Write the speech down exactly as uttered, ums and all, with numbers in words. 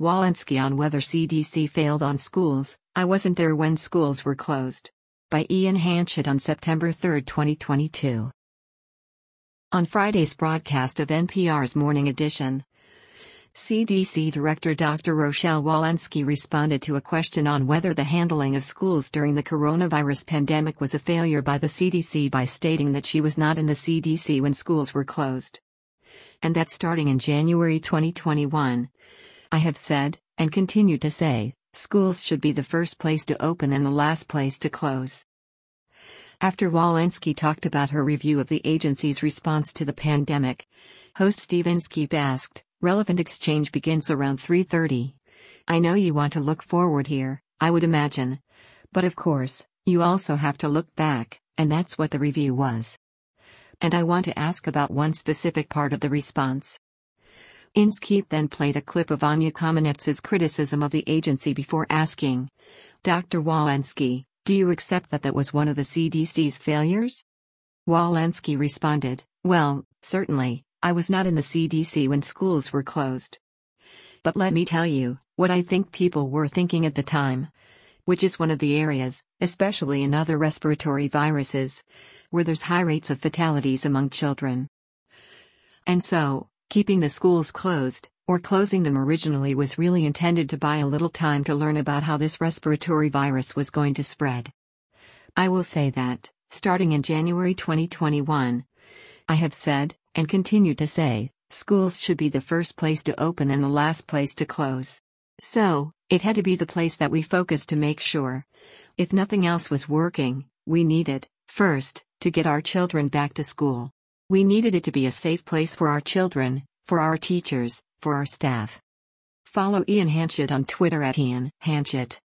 Walensky on whether C D C failed on schools. I wasn't there when schools were closed. By Ian Hanchett on September third, twenty twenty-two. On Friday's broadcast of N P R's Morning Edition, C D C Director Doctor Rochelle Walensky responded to a question on whether the handling of schools during the coronavirus pandemic was a failure by the C D C by stating that she was not in the C D C when schools were closed. And that starting in January twenty twenty-one, I have said, and continue to say, schools should be the first place to open and the last place to close. After Walensky talked about her review of the agency's response to the pandemic, host Steve Inskeep asked, "Relevant exchange begins around three thirty. I know you want to look forward here, I would imagine. But of course, you also have to look back, and that's what the review was. And I want to ask about one specific part of the response." Inskeep then played a clip of Anya Kamenetz's criticism of the agency before asking, "Doctor Walensky, do you accept that that was one of the C D C's failures?" Walensky responded, "Well, certainly, I was not in the C D C when schools were closed. But let me tell you, what I think people were thinking at the time, which is one of the areas, especially in other respiratory viruses, where there's high rates of fatalities among children. And so, keeping the schools closed, or closing them originally, was really intended to buy a little time to learn about how this respiratory virus was going to spread. I will say that, starting in January twenty twenty-one, I have said, and continue to say, schools should be the first place to open and the last place to close. So, it had to be the place that we focused to make sure, if nothing else was working, we needed, first, to get our children back to school. We needed it to be a safe place for our children, for our teachers, for our staff." Follow Ian Hanchett on Twitter at Ian Hanchett.